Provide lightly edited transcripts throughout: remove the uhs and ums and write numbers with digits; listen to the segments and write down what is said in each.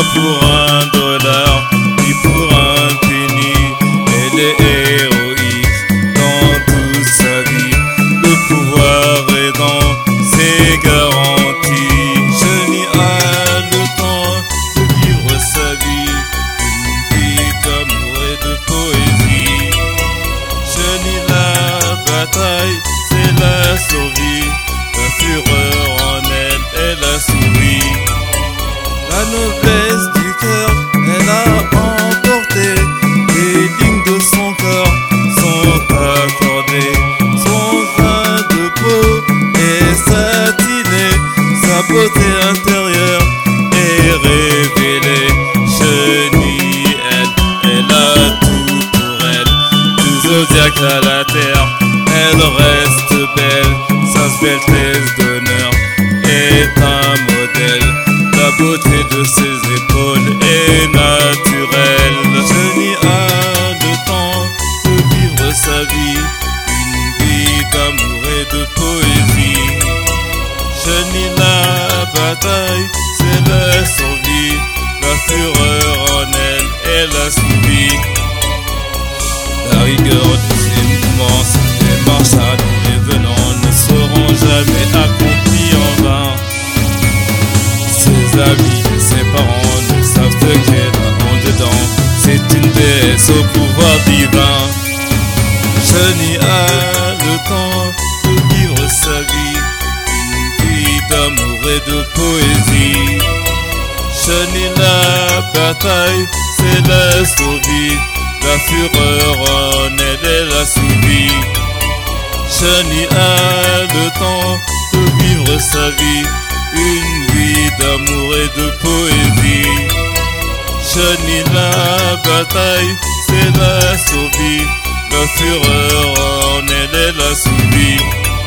pour $1, ni pour un penny. Elle est héroïque dans toute sa vie. Le pouvoir est dans ses garanties. Johnny a le temps de vivre sa vie, une vie d'amour et de poésie. Johnny, la bataille, c'est la survie. La fureur en elle est la souris. La noblesse du cœur, elle a emporté. Les lignes de son corps sont accordées. Son grain de peau est satiné. Sa beauté intérieure est révélée. Johnny, elle a tout pour elle. Du zodiaque à la terre, elle reste belle. Sa sveltesse d'honneur est un modèle. La beauté de ses épaules est naturelle. Johnny a le temps de vivre sa vie, une vie d'amour et de poésie. Johnny, la bataille, c'est la survie. La fureur en elle est la souris. La rigueur de ses mouvements, ses marches allants et venant ne seront jamais accomplis en vain. Ses amis et ses parents ne savent ce qu'elle a en dedans. C'est une déesse au pouvoir divin. Johnny a le temps de vivre sa vie, une vie d'amour et de poésie. Johnny, la bataille, c'est la survie. La fureur en elle est la souris. Johnny a le temps de vivre sa vie, une vie d'amour et de poésie. Johnny, la bataille, c'est la survie. La fureur en elle est la souris.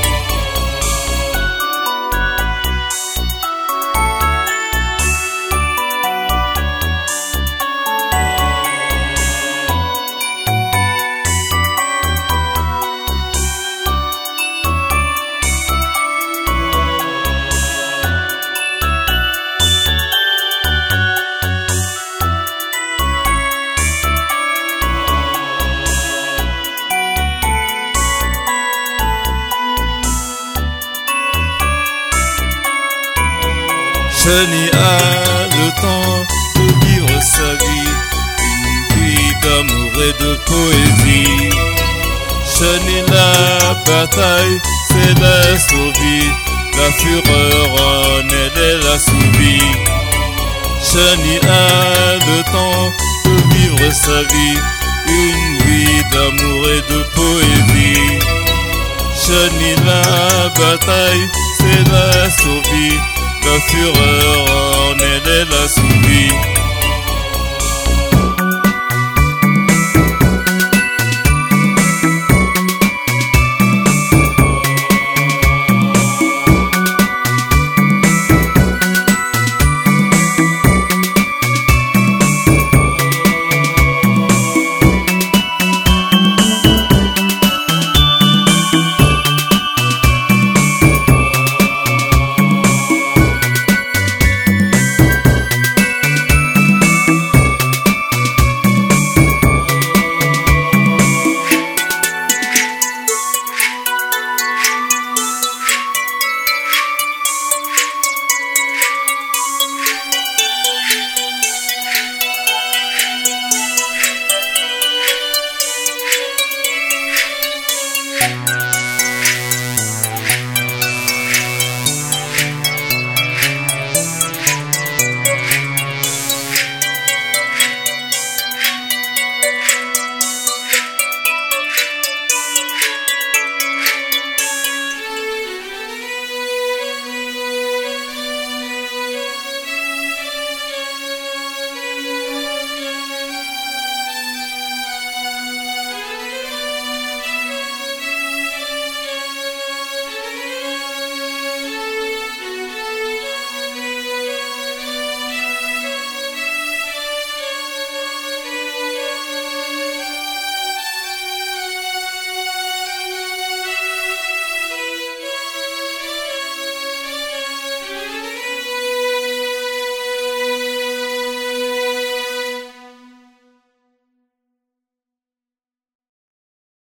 Johnny a le temps de vivre sa vie, une vie d'amour et de poésie. Johnny, la bataille, c'est la survie. La fureur en elle est la souris. Johnny a le temps de vivre sa vie, une vie d'amour et de poésie. Johnny, la bataille, c'est la survie. La fureur en elle est la souris.